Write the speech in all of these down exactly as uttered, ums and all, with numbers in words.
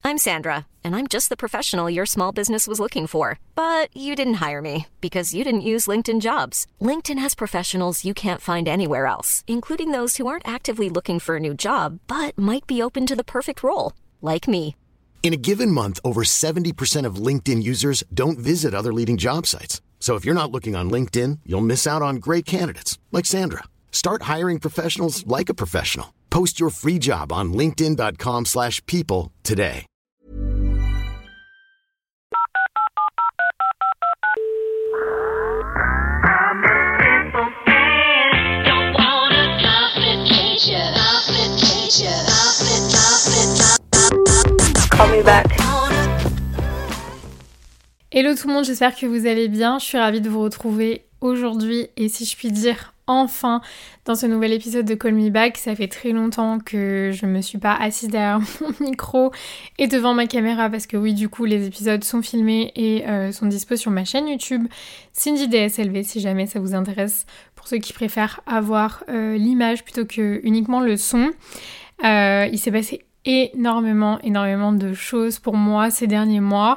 I'm Sandra, and I'm just the professional your small business was looking for. But you didn't hire me because you didn't use LinkedIn Jobs. LinkedIn has professionals you can't find anywhere else, including those who aren't actively looking for a new job, but might be open to the perfect role, like me. In a given month, over seventy percent of LinkedIn users don't visit other leading job sites. So if you're not looking on LinkedIn, you'll miss out on great candidates like Sandra. Start hiring professionals like a professional. Post your free job on linkedin.com slash people today. Call me back. Hello tout le monde, j'espère que vous allez bien. Je suis ravie de vous retrouver aujourd'hui et si je puis dire enfin dans ce nouvel épisode de Call Me Back. Ça fait très longtemps que je me suis pas assise derrière mon micro et devant ma caméra parce que oui, du coup les épisodes sont filmés et euh, sont dispo sur ma chaîne YouTube Cindy D S L V si jamais ça vous intéresse, pour ceux qui préfèrent avoir euh, l'image plutôt que uniquement le son. Euh, il s'est passé énormément, énormément de choses pour moi ces derniers mois.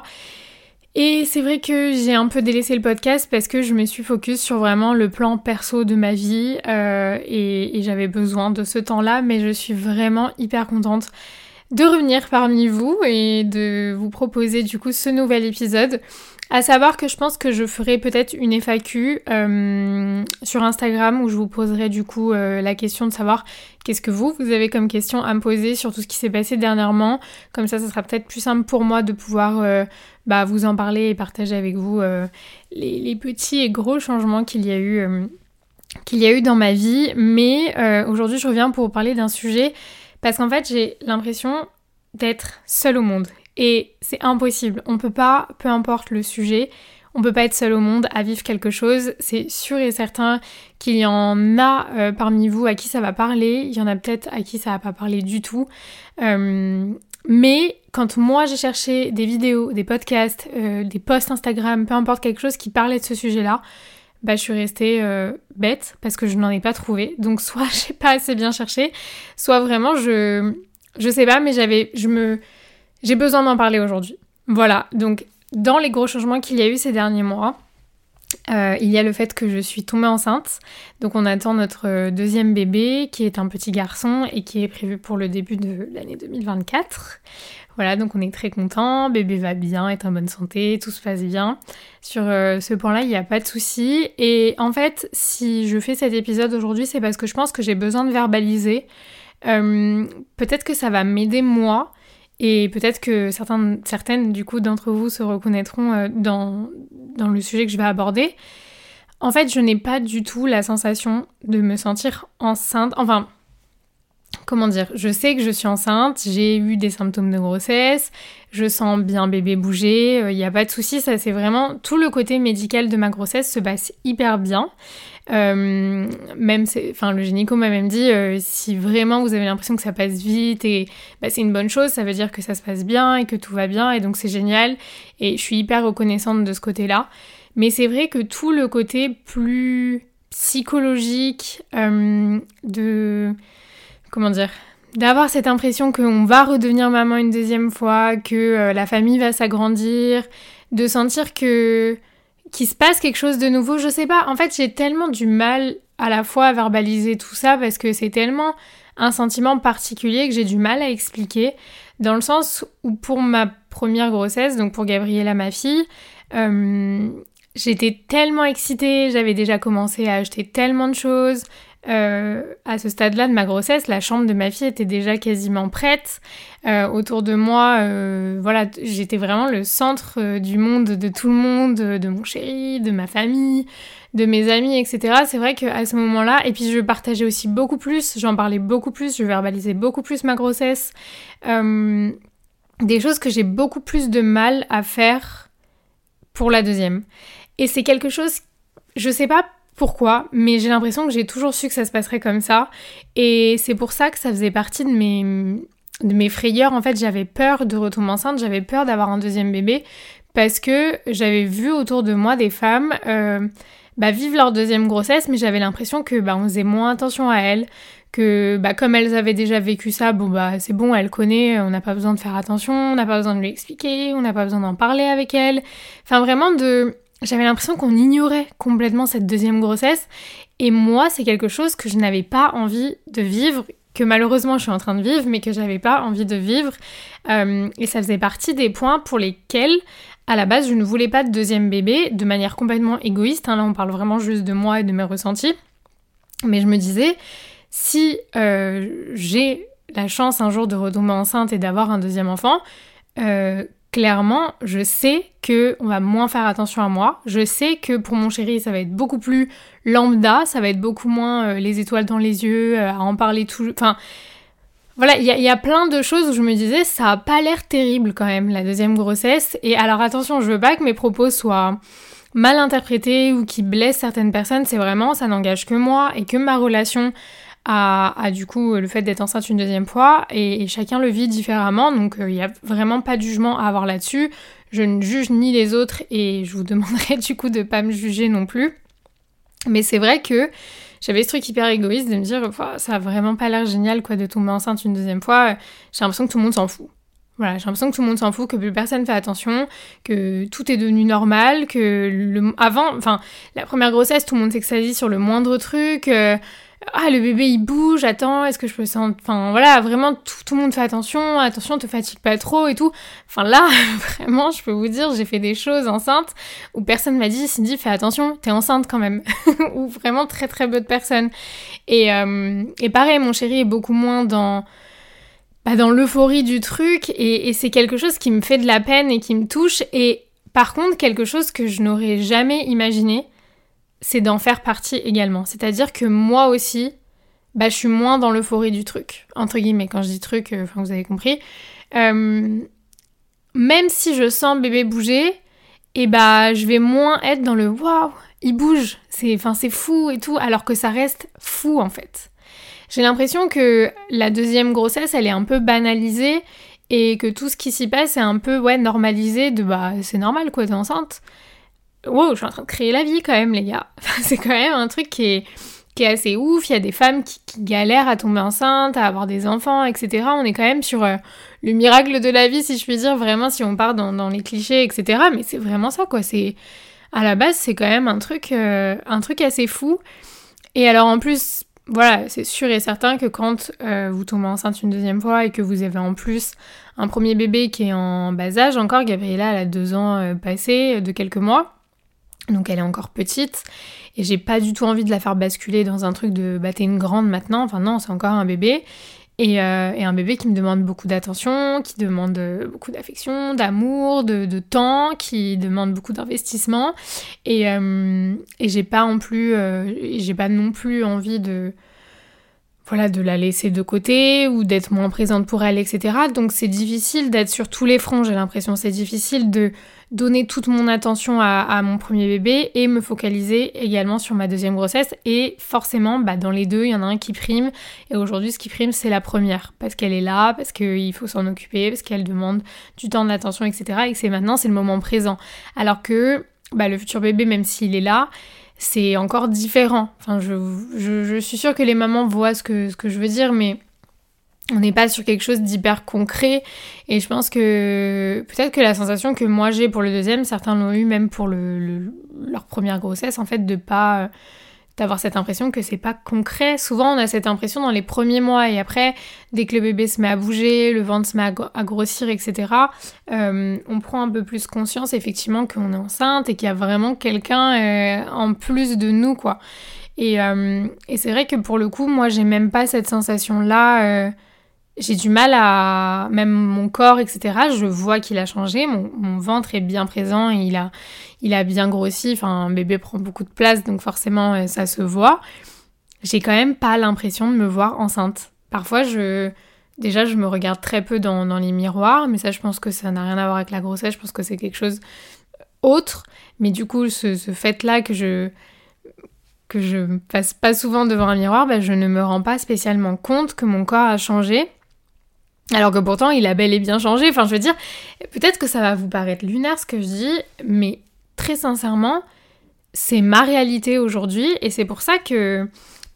Et c'est vrai que j'ai un peu délaissé le podcast parce que je me suis focus sur vraiment le plan perso de ma vie euh, et, et j'avais besoin de ce temps-là, mais je suis vraiment hyper contente de revenir parmi vous et de vous proposer du coup ce nouvel épisode. À savoir que je pense que je ferai peut-être une F A Q euh, sur Instagram où je vous poserai du coup euh, la question de savoir qu'est-ce que vous, vous avez comme question à me poser sur tout ce qui s'est passé dernièrement. Comme ça, ça sera peut-être plus simple pour moi de pouvoir euh, bah, vous en parler et partager avec vous euh, les, les petits et gros changements qu'il y a eu, euh, qu'il y a eu dans ma vie. Mais euh, aujourd'hui, je reviens pour vous parler d'un sujet parce qu'en fait, j'ai l'impression d'être seule au monde. Et c'est impossible, on peut pas, peu importe le sujet, on peut pas être seul au monde à vivre quelque chose. C'est sûr et certain qu'il y en a euh, parmi vous à qui ça va parler, il y en a peut-être à qui ça va pas parler du tout. Euh, mais quand moi j'ai cherché des vidéos, des podcasts, euh, des posts Instagram, peu importe quelque chose qui parlait de ce sujet-là, bah je suis restée euh, bête parce que je n'en ai pas trouvé. Donc soit j'ai pas assez bien cherché, soit vraiment je... je sais pas, mais j'avais... je me... J'ai besoin d'en parler aujourd'hui. Voilà, donc dans les gros changements qu'il y a eu ces derniers mois, euh, il y a le fait que je suis tombée enceinte. Donc on attend notre deuxième bébé qui est un petit garçon et qui est prévu pour le début de l'année deux mille vingt-quatre. Voilà, donc on est très contents, bébé va bien, est en bonne santé, tout se passe bien. Sur euh, ce point-là, il n'y a pas de souci. Et en fait, si je fais cet épisode aujourd'hui, c'est parce que je pense que j'ai besoin de verbaliser. Euh, peut-être que ça va m'aider moi. Et peut-être que certains, certaines du coup d'entre vous se reconnaîtront euh, dans, dans le sujet que je vais aborder. En fait, je n'ai pas du tout la sensation de me sentir enceinte. Enfin, comment dire, je sais que je suis enceinte, j'ai eu des symptômes de grossesse, je sens bien bébé bouger, il euh, n'y a pas de souci, ça c'est vraiment... Tout le côté médical de ma grossesse se passe hyper bien. Euh, même c'est, enfin le gynéco m'a même dit euh, si vraiment vous avez l'impression que ça passe vite et bah, c'est une bonne chose, ça veut dire que ça se passe bien et que tout va bien et donc c'est génial et je suis hyper reconnaissante de ce côté-là. Mais c'est vrai que tout le côté plus psychologique euh, de comment dire d'avoir cette impression qu'on va redevenir maman une deuxième fois, que euh, la famille va s'agrandir, de sentir que qu'il se passe quelque chose de nouveau, je sais pas. En fait, j'ai tellement du mal à la fois à verbaliser tout ça parce que c'est tellement un sentiment particulier que j'ai du mal à expliquer, dans le sens où pour ma première grossesse, donc pour Gabriella, ma fille, euh, j'étais tellement excitée, j'avais déjà commencé à acheter tellement de choses. Euh, à ce stade-là de ma grossesse, la chambre de ma fille était déjà quasiment prête. Euh, autour de moi, euh, voilà, j'étais vraiment le centre euh, du monde, de tout le monde, de, de mon chéri, de ma famille, de mes amis, et cetera. C'est vrai qu'à ce moment-là, et puis je partageais aussi beaucoup plus, j'en parlais beaucoup plus, je verbalisais beaucoup plus ma grossesse. Euh, des choses que j'ai beaucoup plus de mal à faire pour la deuxième. Et c'est quelque chose, je sais pas pourquoi, mais j'ai l'impression que j'ai toujours su que ça se passerait comme ça. Et c'est pour ça que ça faisait partie de mes, de mes frayeurs. En fait, j'avais peur de retomber enceinte, j'avais peur d'avoir un deuxième bébé, parce que j'avais vu autour de moi des femmes euh, bah, vivre leur deuxième grossesse, mais j'avais l'impression que bah, on faisait moins attention à elles, que bah, comme elles avaient déjà vécu ça, bon bah c'est bon, elle connaît, on n'a pas besoin de faire attention, on n'a pas besoin de lui expliquer, on n'a pas besoin d'en parler avec elle. Enfin vraiment de... J'avais l'impression qu'on ignorait complètement cette deuxième grossesse. Et moi, c'est quelque chose que je n'avais pas envie de vivre, que malheureusement je suis en train de vivre, mais que j'avais pas envie de vivre. Euh, et ça faisait partie des points pour lesquels, à la base, je ne voulais pas de deuxième bébé, de manière complètement égoïste. Hein, là, on parle vraiment juste de moi et de mes ressentis. Mais je me disais, si euh, j'ai la chance un jour de retomber enceinte et d'avoir un deuxième enfant, euh, clairement, je sais qu'on va moins faire attention à moi. Je sais que pour mon chéri, ça va être beaucoup plus lambda, ça va être beaucoup moins euh, les étoiles dans les yeux, euh, à en parler tout... Enfin, voilà, il y, y a plein de choses où je me disais, ça a pas l'air terrible quand même, la deuxième grossesse. Et alors attention, je veux pas que mes propos soient mal interprétés ou qui blessent certaines personnes. C'est vraiment, ça n'engage que moi et que ma relation à, à du coup le fait d'être enceinte une deuxième fois, et, et chacun le vit différemment, donc il euh, n'y a vraiment pas de jugement à avoir là-dessus. Je ne juge ni les autres et je vous demanderai du coup de pas me juger non plus. Mais c'est vrai que j'avais ce truc hyper égoïste de me dire ça a vraiment pas l'air génial quoi de tomber enceinte une deuxième fois, j'ai l'impression que tout le monde s'en fout. Voilà, j'ai l'impression que tout le monde s'en fout, que plus personne fait attention, que tout est devenu normal, que le... avant, enfin la première grossesse, tout le monde s'extasie sur le moindre truc. Euh... Ah, le bébé il bouge, attends, est-ce que je peux sentir... Enfin voilà, vraiment tout, tout le monde fait attention, attention, te fatigue pas trop et tout. Enfin là, vraiment, je peux vous dire, j'ai fait des choses enceintes où personne m'a dit, Cindy, fais attention, t'es enceinte quand même. Ou vraiment très très peu de personnes. Et, euh, et pareil, mon chéri est beaucoup moins dans... Bah, dans l'euphorie du truc, et, et c'est quelque chose qui me fait de la peine et qui me touche. Et par contre, quelque chose que je n'aurais jamais imaginé, c'est d'en faire partie également. C'est-à-dire que moi aussi, bah, je suis moins dans l'euphorie du truc. Entre guillemets, quand je dis truc, euh, enfin, vous avez compris. Euh, même si je sens bébé bouger, et bah, je vais moins être dans le « waouh, il bouge, c'est, enfin, c'est fou et tout », alors que ça reste fou en fait. J'ai l'impression que la deuxième grossesse, elle est un peu banalisée et que tout ce qui s'y passe est un peu ouais, normalisé de « bah, c'est normal quoi, t'es enceinte ». Wow, je suis en train de créer la vie quand même, les gars. C'est quand même un truc qui est, qui est assez ouf. Il y a des femmes qui, qui galèrent à tomber enceinte, à avoir des enfants, et cetera. On est quand même sur euh, le miracle de la vie, si je puis dire, vraiment, si on part dans, dans les clichés, et cetera. Mais c'est vraiment ça, quoi. C'est, à la base, c'est quand même un truc, euh, un truc assez fou. Et alors, en plus, voilà, c'est sûr et certain que quand euh, vous tombez enceinte une deuxième fois et que vous avez en plus un premier bébé qui est en bas âge encore, Gabriella, elle a deux ans euh, passés, de quelques mois. Donc elle est encore petite et j'ai pas du tout envie de la faire basculer dans un truc de bah t'es une grande maintenant, enfin non, c'est encore un bébé et, euh, et un bébé qui me demande beaucoup d'attention, qui demande beaucoup d'affection, d'amour, de, de temps, qui demande beaucoup d'investissement et, euh, et j'ai pas non plus euh, j'ai pas non plus envie de voilà de la laisser de côté ou d'être moins présente pour elle, et cetera. Donc c'est difficile d'être sur tous les fronts, j'ai l'impression, c'est difficile de donner toute mon attention à, à mon premier bébé et me focaliser également sur ma deuxième grossesse. Et forcément, bah, dans les deux, il y en a un qui prime. Et aujourd'hui, ce qui prime, c'est la première. Parce qu'elle est là, parce qu'il faut s'en occuper, parce qu'elle demande du temps, de l'attention, et cetera. Et que c'est maintenant, c'est le moment présent. Alors que bah, le futur bébé, même s'il est là, c'est encore différent. Enfin, je, je, je suis sûre que les mamans voient ce que, ce que je veux dire, mais... on n'est pas sur quelque chose d'hyper concret et je pense que peut-être que la sensation que moi j'ai pour le deuxième, certains l'ont eu même pour le, le, leur première grossesse, en fait, de pas d'avoir cette impression que c'est pas concret. Souvent on a cette impression dans les premiers mois et après, dès que le bébé se met à bouger, le ventre se met à, gro- à grossir, et cetera, euh, on prend un peu plus conscience effectivement qu'on est enceinte et qu'il y a vraiment quelqu'un euh, en plus de nous, quoi. Et, euh, et c'est vrai que pour le coup, moi j'ai même pas cette sensation-là... Euh, j'ai du mal à... Même mon corps, et cetera, je vois qu'il a changé. Mon, mon ventre est bien présent, et il a, il a bien grossi. Enfin, un bébé prend beaucoup de place, donc forcément, ça se voit. J'ai quand même pas l'impression de me voir enceinte. Parfois, je... Déjà, je me regarde très peu dans, dans les miroirs, mais ça, je pense que ça n'a rien à voir avec la grossesse. Je pense que c'est quelque chose autre. Mais du coup, ce, ce fait-là que je... que je passe pas souvent devant un miroir, bah, je ne me rends pas spécialement compte que mon corps a changé. Alors que pourtant, il a bel et bien changé. Enfin, je veux dire, peut-être que ça va vous paraître lunaire ce que je dis, mais très sincèrement, c'est ma réalité aujourd'hui. Et c'est pour ça que,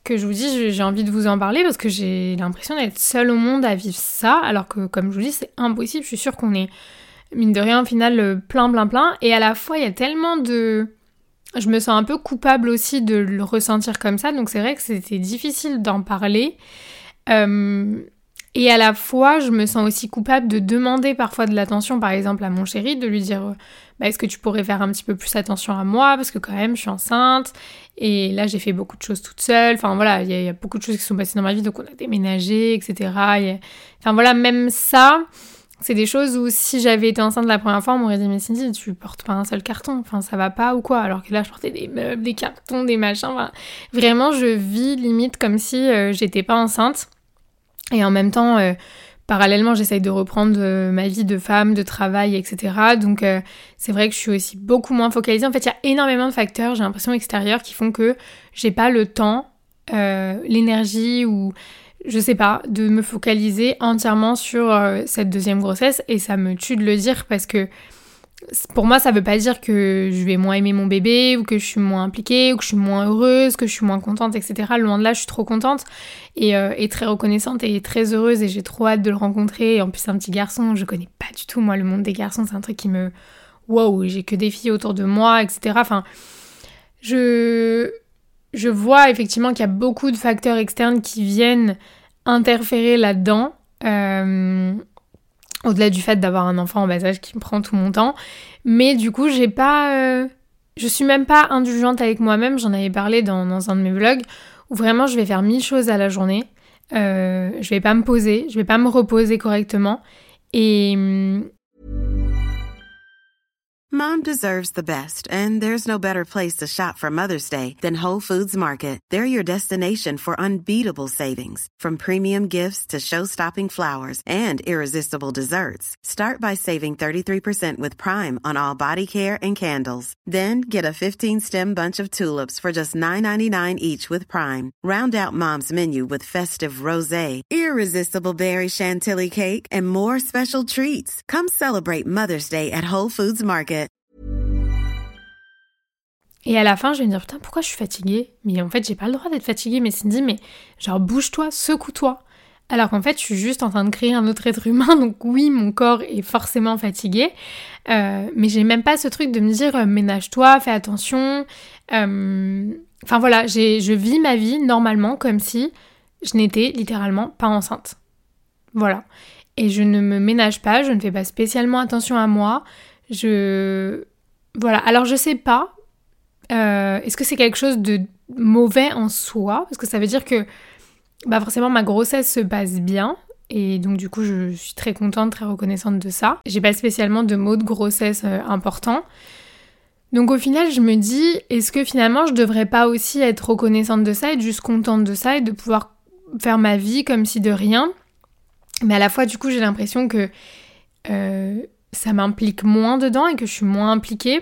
que je vous dis, j'ai envie de vous en parler parce que j'ai l'impression d'être seule au monde à vivre ça, alors que, comme je vous dis, c'est impossible. Je suis sûre qu'on est, mine de rien, au final, plein, plein, plein. Et à la fois, il y a tellement de... Je me sens un peu coupable aussi de le ressentir comme ça, donc c'est vrai que c'était difficile d'en parler. Euh... Et à la fois, je me sens aussi coupable de demander parfois de l'attention, par exemple à mon chéri, de lui dire bah, « Est-ce que tu pourrais faire un petit peu plus attention à moi ? Parce que quand même, je suis enceinte. Et là, j'ai fait beaucoup de choses toute seule. Enfin voilà, il y, y a beaucoup de choses qui sont passées dans ma vie. Donc on a déménagé, et cetera. Et, enfin voilà, même ça, c'est des choses où si j'avais été enceinte la première fois, on m'aurait dit « Mais Cindy, tu portes pas un seul carton. Enfin, ça va pas ou quoi ?» Alors que là, je portais des meubles, des cartons, des machins. Enfin, vraiment, je vis limite comme si euh, j'étais pas enceinte. Et en même temps, euh, parallèlement, j'essaye de reprendre euh, ma vie de femme, de travail, et cetera. Donc, euh, c'est vrai que je suis aussi beaucoup moins focalisée. En fait, il y a énormément de facteurs, j'ai l'impression, extérieurs qui font que j'ai pas le temps, euh, l'énergie ou, je sais pas, de me focaliser entièrement sur euh, cette deuxième grossesse. Et ça me tue de le dire parce que pour moi, ça veut pas dire que je vais moins aimer mon bébé ou que je suis moins impliquée ou que je suis moins heureuse, que je suis moins contente, et cetera. Loin de là, je suis trop contente et, euh, et très reconnaissante et très heureuse et j'ai trop hâte de le rencontrer. Et en plus, c'est un petit garçon, je connais pas du tout, moi, le monde des garçons, c'est un truc qui me... Wow, j'ai que des filles autour de moi, et cetera. Enfin, je... je vois effectivement qu'il y a beaucoup de facteurs externes qui viennent interférer là-dedans. Euh... Au-delà du fait d'avoir un enfant en bas âge qui me prend tout mon temps. Mais du coup, j'ai pas... Euh, je suis même pas indulgente avec moi-même. J'en avais parlé dans, dans un de mes vlogs où vraiment je vais faire mille choses à la journée. Euh, je vais pas me poser, je vais pas me reposer correctement. Et... Mom deserves the best, and there's no better place to shop for Mother's Day than Whole Foods Market. They're your destination for unbeatable savings, from premium gifts to show-stopping flowers and irresistible desserts. Start by saving thirty-three percent with Prime on all body care and candles. Then get a fifteen-stem bunch of tulips for just nine ninety-nine each with Prime. Round out Mom's menu with festive rosé, irresistible berry chantilly cake, and more special treats. Come celebrate Mother's Day at Whole Foods Market. Et à la fin, je vais me dire, putain, pourquoi je suis fatiguée ? Mais en fait, j'ai pas le droit d'être fatiguée, mais Cindy, mais genre, bouge-toi, secoue-toi. Alors qu'en fait, je suis juste en train de créer un autre être humain, donc oui, mon corps est forcément fatigué, euh, mais j'ai même pas ce truc de me dire, euh, ménage-toi, fais attention. Euh... Enfin voilà, j'ai, je vis ma vie normalement comme si je n'étais littéralement pas enceinte. Voilà. Et je ne me ménage pas, je ne fais pas spécialement attention à moi. Je... Voilà. Alors, je sais pas... Euh, est-ce que c'est quelque chose de mauvais en soi ? Parce que ça veut dire que bah forcément ma grossesse se passe bien et donc du coup je suis très contente, très reconnaissante de ça. J'ai pas spécialement de maux de grossesse euh, importants. Donc au final je me dis, est-ce que finalement je devrais pas aussi être reconnaissante de ça, être juste contente de ça et de pouvoir faire ma vie comme si de rien ? Mais à la fois du coup j'ai l'impression que euh, ça m'implique moins dedans et que je suis moins impliquée.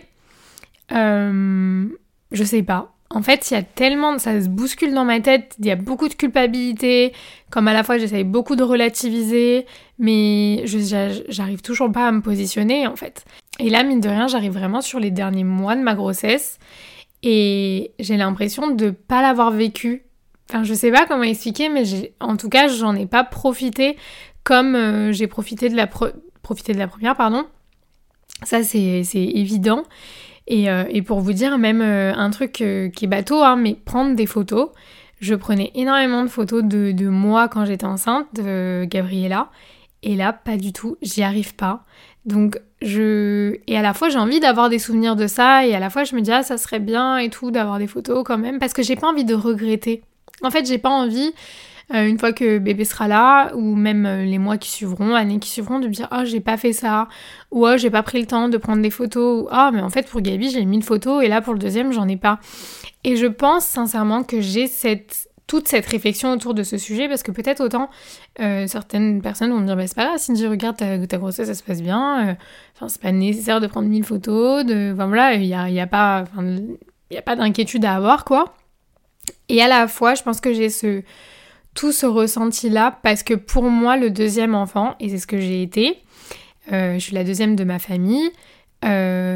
Euh, je sais pas. En fait, il y a tellement... Ça se bouscule dans ma tête, il y a beaucoup de culpabilité, comme à la fois j'essaye beaucoup de relativiser, mais je, j'arrive toujours pas à me positionner, en fait. Et là, mine de rien, j'arrive vraiment sur les derniers mois de ma grossesse, et j'ai l'impression de pas l'avoir vécu. Enfin, je sais pas comment expliquer, mais j'ai... en tout cas, j'en ai pas profité comme euh, j'ai profité de la, pro... profité de la première, pardon. Ça, c'est, c'est évident. Et, euh, et pour vous dire même euh, un truc euh, qui est bateau, hein, mais prendre des photos. Je prenais énormément de photos de, de moi quand j'étais enceinte, de Gabriella. Et là, pas du tout, j'y arrive pas. Donc, je... Et à la fois, j'ai envie d'avoir des souvenirs de ça. Et à la fois, je me dis, ah, ça serait bien et tout, d'avoir des photos quand même. Parce que j'ai pas envie de regretter. En fait, j'ai pas envie... Euh, une fois que bébé sera là, ou même euh, les mois qui suivront, années qui suivront, de me dire « Oh, j'ai pas fait ça » ou « Oh, j'ai pas pris le temps de prendre des photos » ou « Oh, mais en fait, pour Gabi, j'ai mis une photo et là, pour le deuxième, j'en ai pas. » Et je pense sincèrement que j'ai cette, toute cette réflexion autour de ce sujet parce que peut-être autant euh, certaines personnes vont me dire bah, « C'est pas grave, Cindy, regarde, ta, ta grossesse, ça se passe bien. Euh, enfin, c'est pas nécessaire de prendre mille photos. De... » Enfin voilà, il y a, y a pas, enfin, y a pas d'inquiétude à avoir, quoi. Et à la fois, je pense que j'ai ce... tout ce ressenti-là, parce que pour moi, le deuxième enfant, et c'est ce que j'ai été, euh, je suis la deuxième de ma famille, euh,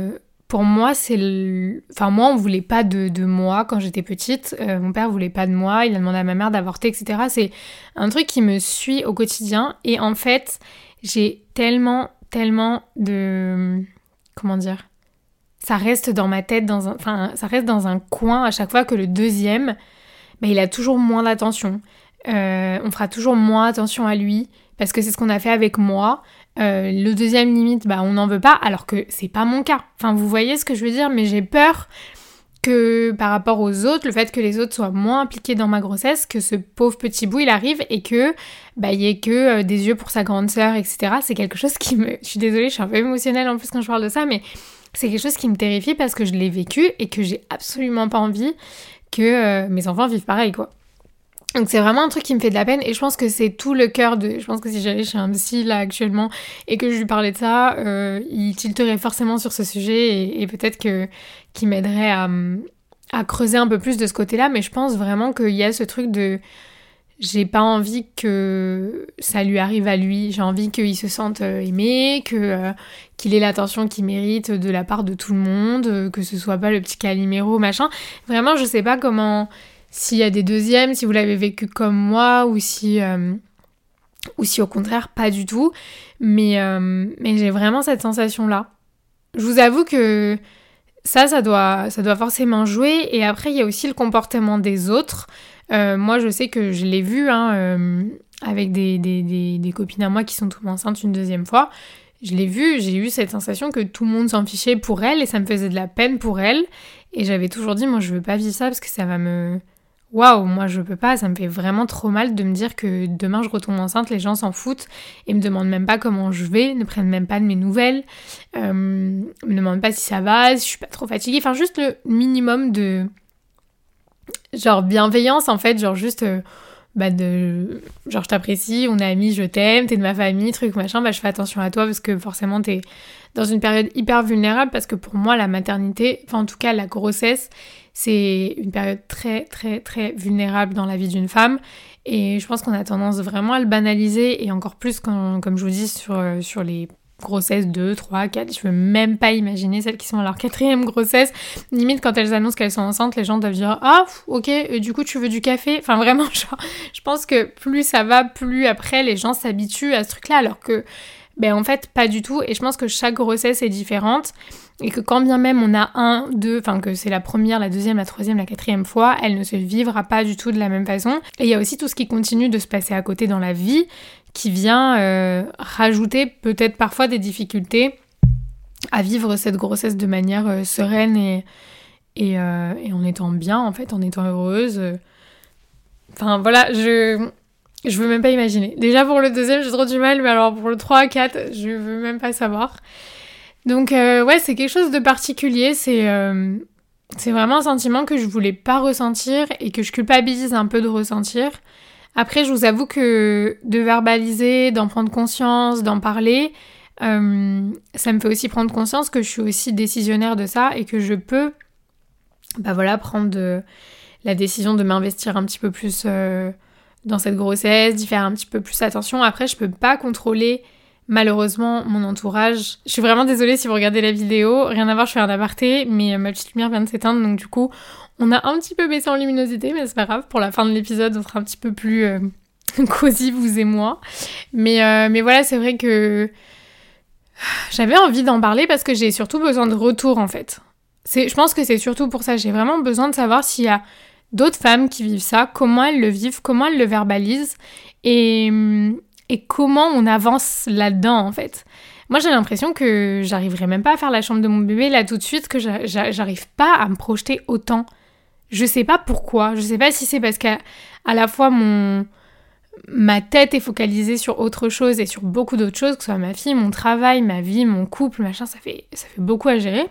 pour moi, c'est le... Enfin, moi, on voulait pas de, de moi quand j'étais petite. Euh, mon père voulait pas de moi. Il a demandé à ma mère d'avorter, et cetera. C'est un truc qui me suit au quotidien. Et en fait, j'ai tellement, tellement de... Comment dire ? Ça reste dans ma tête, dans un... enfin, ça reste dans un coin à chaque fois que le deuxième, bah, il a toujours moins d'attention. Euh, on fera toujours moins attention à lui, parce que c'est ce qu'on a fait avec moi. Euh, le deuxième, limite, bah, on n'en veut pas, alors que c'est pas mon cas. Enfin, vous voyez ce que je veux dire, mais j'ai peur que par rapport aux autres, le fait que les autres soient moins impliqués dans ma grossesse, que ce pauvre petit bout, il arrive et que bah, il y ait que euh, des yeux pour sa grande sœur, et cetera. C'est quelque chose qui me... Je suis désolée, je suis un peu émotionnelle en plus quand je parle de ça, mais c'est quelque chose qui me terrifie parce que je l'ai vécu et que j'ai absolument pas envie que euh, mes enfants vivent pareil, quoi. Donc c'est vraiment un truc qui me fait de la peine et je pense que c'est tout le cœur de... Je pense que si j'allais chez un psy là actuellement et que je lui parlais de ça, euh, il tilterait forcément sur ce sujet et, et peut-être que qu'il m'aiderait à, à creuser un peu plus de ce côté-là, mais je pense vraiment qu'il y a ce truc de... J'ai pas envie que ça lui arrive à lui, j'ai envie qu'il se sente aimé, que, euh, qu'il ait l'attention qu'il mérite de la part de tout le monde, que ce soit pas le petit Calimero, machin. Vraiment, je sais pas comment... S'il y a des deuxièmes, si vous l'avez vécu comme moi, ou si, euh, ou si au contraire, pas du tout. Mais, euh, mais j'ai vraiment cette sensation-là. Je vous avoue que ça, ça doit, ça doit forcément jouer. Et après, il y a aussi le comportement des autres. Euh, moi, je sais que je l'ai vu hein, euh, avec des, des, des, des copines à moi qui sont tombées enceintes une deuxième fois. Je l'ai vu, j'ai eu cette sensation que tout le monde s'en fichait pour elle et ça me faisait de la peine pour elle. Et j'avais toujours dit, moi, je veux pas vivre ça parce que ça va me... Waouh, moi je peux pas, ça me fait vraiment trop mal de me dire que demain je retombe enceinte, les gens s'en foutent et me demandent même pas comment je vais, ne prennent même pas de mes nouvelles, euh, me demandent pas si ça va, si je suis pas trop fatiguée, enfin juste le minimum de genre bienveillance en fait, genre juste euh, bah de genre je t'apprécie, on est amis, je t'aime, t'es de ma famille, truc machin, bah je fais attention à toi parce que forcément t'es dans une période hyper vulnérable parce que pour moi la maternité, enfin en tout cas la grossesse, c'est une période très très très vulnérable dans la vie d'une femme et je pense qu'on a tendance vraiment à le banaliser et encore plus quand, comme je vous dis sur, sur les grossesses deux, trois, quatre, je veux même pas imaginer celles qui sont à leur quatrième grossesse, limite quand elles annoncent qu'elles sont enceintes, les gens doivent dire « Ah, ok, euh, du coup tu veux du café ?» Enfin vraiment, genre, je pense que plus ça va, plus après les gens s'habituent à ce truc-là alors que ben en fait pas du tout et je pense que chaque grossesse est différente et que quand bien même on a un, deux, enfin que c'est la première, la deuxième, la troisième, la quatrième fois, elle ne se vivra pas du tout de la même façon. Et il y a aussi tout ce qui continue de se passer à côté dans la vie qui vient euh, rajouter peut-être parfois des difficultés à vivre cette grossesse de manière euh, sereine et, et, euh, et en étant bien en fait, en étant heureuse. Enfin voilà, je... Je veux même pas imaginer. Déjà pour le deuxième, j'ai trop du mal, mais alors pour le trois, quatre, je veux même pas savoir. Donc euh, ouais, c'est quelque chose de particulier, c'est, euh, c'est vraiment un sentiment que je voulais pas ressentir et que je culpabilise un peu de ressentir. Après, je vous avoue que de verbaliser, d'en prendre conscience, d'en parler, euh, ça me fait aussi prendre conscience que je suis aussi décisionnaire de ça et que je peux, bah voilà, prendre de, la décision de m'investir un petit peu plus... Euh, dans cette grossesse, d'y faire un petit peu plus attention. Après, je peux pas contrôler, malheureusement, mon entourage. Je suis vraiment désolée si vous regardez la vidéo. Rien à voir, je fais un aparté, mais ma petite lumière vient de s'éteindre, donc du coup, on a un petit peu baissé en luminosité, mais c'est pas grave. Pour la fin de l'épisode, on sera un petit peu plus euh, cosy, vous et moi. Mais, euh, mais voilà, c'est vrai que j'avais envie d'en parler parce que j'ai surtout besoin de retour, en fait. C'est, je pense que c'est surtout pour ça. J'ai vraiment besoin de savoir s'il y a d'autres femmes qui vivent ça, comment elles le vivent, comment elles le verbalisent et, et comment on avance là-dedans en fait. Moi j'ai l'impression que j'arriverai même pas à faire la chambre de mon bébé là tout de suite, que j'a, j'a, j'arrive pas à me projeter autant. Je sais pas pourquoi, je sais pas si c'est parce qu'à à la fois mon, ma tête est focalisée sur autre chose et sur beaucoup d'autres choses, que ce soit ma fille, mon travail, ma vie, mon couple, machin, ça fait, ça fait beaucoup à gérer.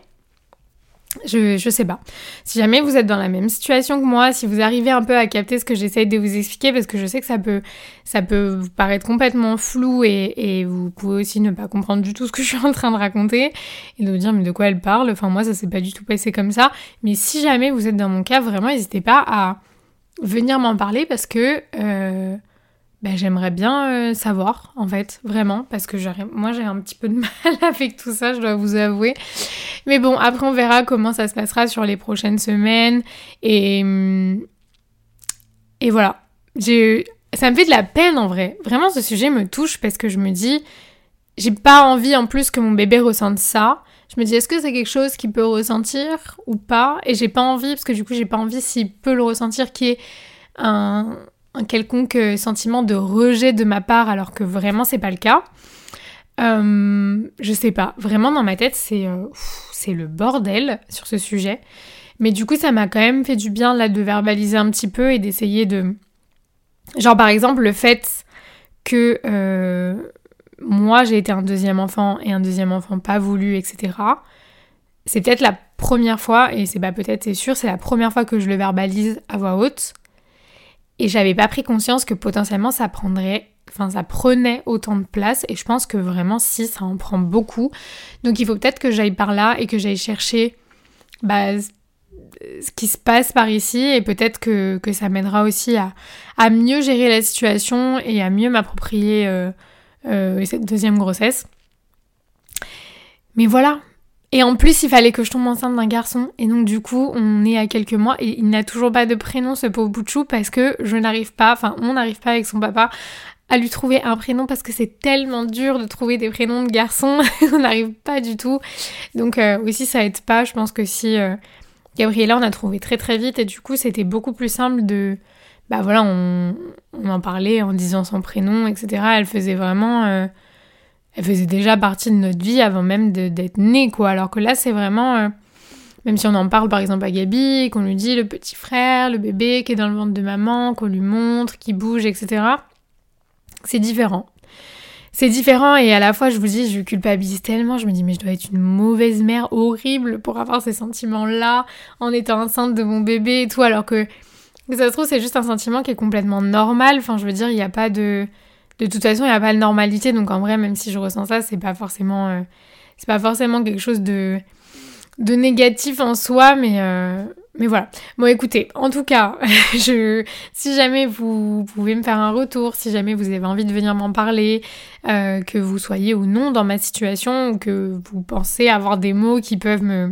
Je, je sais pas. Si jamais vous êtes dans la même situation que moi, si vous arrivez un peu à capter ce que j'essaye de vous expliquer, parce que je sais que ça peut, ça peut vous paraître complètement flou et, et vous pouvez aussi ne pas comprendre du tout ce que je suis en train de raconter et de vous dire mais de quoi elle parle, enfin moi ça s'est pas du tout passé comme ça, mais si jamais vous êtes dans mon cas, vraiment n'hésitez pas à venir m'en parler parce que euh, ben, j'aimerais bien euh, savoir en fait, vraiment, parce que moi j'ai un petit peu de mal avec tout ça, je dois vous avouer. Mais bon, après on verra comment ça se passera sur les prochaines semaines. Et, et voilà. J'ai... Ça me fait de la peine en vrai. Vraiment, ce sujet me touche parce que je me dis, j'ai pas envie en plus que mon bébé ressente ça. Je me dis, est-ce que c'est quelque chose qu'il peut ressentir ou pas ? Et j'ai pas envie, parce que du coup, j'ai pas envie s'il peut le ressentir, qu'il y ait un, un quelconque sentiment de rejet de ma part, alors que vraiment, c'est pas le cas. Euh, je sais pas. Vraiment, dans ma tête, c'est, euh, c'est le bordel sur ce sujet. Mais du coup, ça m'a quand même fait du bien, là, de verbaliser un petit peu et d'essayer de... Genre, par exemple, le fait que euh, moi, j'ai été un deuxième enfant et un deuxième enfant pas voulu, et cetera. C'est peut-être la première fois, et c'est pas peut-être, c'est sûr, c'est la première fois que je le verbalise à voix haute. Et j'avais pas pris conscience que potentiellement ça prendrait, enfin ça prenait autant de place. Et je pense que vraiment, si, ça en prend beaucoup. Donc il faut peut-être que j'aille par là et que j'aille chercher... Bah, ce qui se passe par ici, et peut-être que, que ça m'aidera aussi à, à mieux gérer la situation et à mieux m'approprier euh, euh, cette deuxième grossesse. Mais voilà. Et en plus, il fallait que je tombe enceinte d'un garçon, et donc du coup, on est à quelques mois, et il n'a toujours pas de prénom, ce pauvre bout de chou, parce que je n'arrive pas, enfin, on n'arrive pas avec son papa à lui trouver un prénom, parce que c'est tellement dur de trouver des prénoms de garçons, on n'arrive pas du tout. Donc euh, aussi, ça aide pas, je pense que si... Euh, Gabriella, on a trouvé très très vite, et du coup c'était beaucoup plus simple de... Bah voilà, on, on en parlait en disant son prénom, et cetera. Elle faisait vraiment... Euh, elle faisait déjà partie de notre vie avant même de, d'être née, quoi. Alors que là, c'est vraiment... Euh, même si on en parle par exemple à Gabi, qu'on lui dit le petit frère, le bébé qui est dans le ventre de maman, qu'on lui montre, qui bouge, et cetera. C'est différent. C'est différent, et à la fois, je vous dis, je culpabilise tellement, je me dis, mais je dois être une mauvaise mère horrible pour avoir ces sentiments-là en étant enceinte de mon bébé et tout, alors que, que ça se trouve, c'est juste un sentiment qui est complètement normal. Enfin, je veux dire, il n'y a pas de... De toute façon, il n'y a pas de normalité, donc en vrai, même si je ressens ça, c'est pas forcément... Euh... C'est pas forcément quelque chose de... de négatif en soi, mais... Euh... Mais voilà. Bon, écoutez, en tout cas, je, si jamais vous pouvez me faire un retour, si jamais vous avez envie de venir m'en parler, euh, que vous soyez ou non dans ma situation, ou que vous pensez avoir des mots qui peuvent me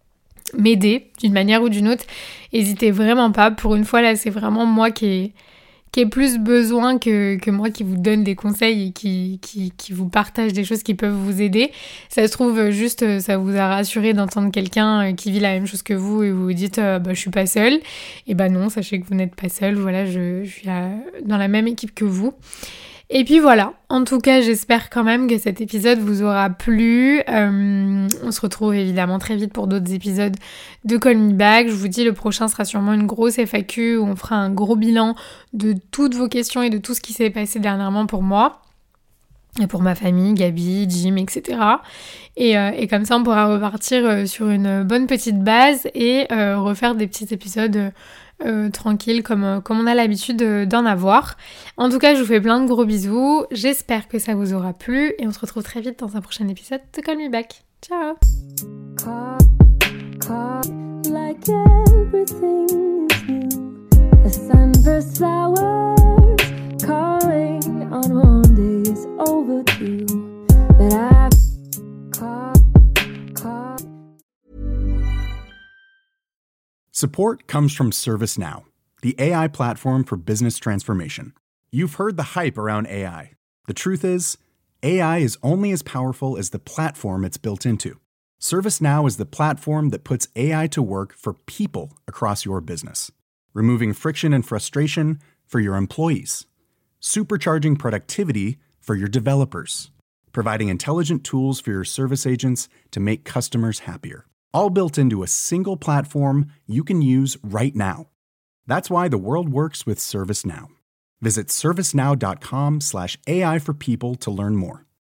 m'aider d'une manière ou d'une autre, n'hésitez vraiment pas. Pour une fois, là, c'est vraiment moi qui ai, qui ai plus besoin que, que moi qui vous donne des conseils et qui, qui, qui vous partage des choses qui peuvent vous aider. Ça se trouve, juste, ça vous a rassuré d'entendre quelqu'un qui vit la même chose que vous, et vous vous dites euh, « bah je suis pas seule ». Et bah non, sachez que vous n'êtes pas seule, voilà, je, je suis à, dans la même équipe que vous. Et puis voilà, en tout cas, j'espère quand même que cet épisode vous aura plu. Euh, on se retrouve évidemment très vite pour d'autres épisodes de Call Me Back. Je vous dis, le prochain sera sûrement une grosse F A Q où on fera un gros bilan de toutes vos questions et de tout ce qui s'est passé dernièrement pour moi. Et pour ma famille, Gabi, Jim, et cetera. Et, euh, et comme ça, on pourra repartir sur une bonne petite base et euh, refaire des petits épisodes euh, euh, tranquilles comme, euh, comme on a l'habitude d'en avoir. En tout cas, je vous fais plein de gros bisous. J'espère que ça vous aura plu et on se retrouve très vite dans un prochain épisode de Call Me Back. Ciao! Call, call, like everything is new. The sunburst flowers calling on Mondays overdue, but I call, call. Support comes from ServiceNow, the A I platform for business transformation. You've heard the hype around A I. The truth is, A I is only as powerful as the platform it's built into. ServiceNow is the platform that puts A I to work for people across your business, removing friction and frustration for your employees, supercharging productivity for your developers, providing intelligent tools for your service agents to make customers happier, all built into a single platform you can use right now. That's why the world works with ServiceNow. Visit servicenow.com slash AI for people to learn more.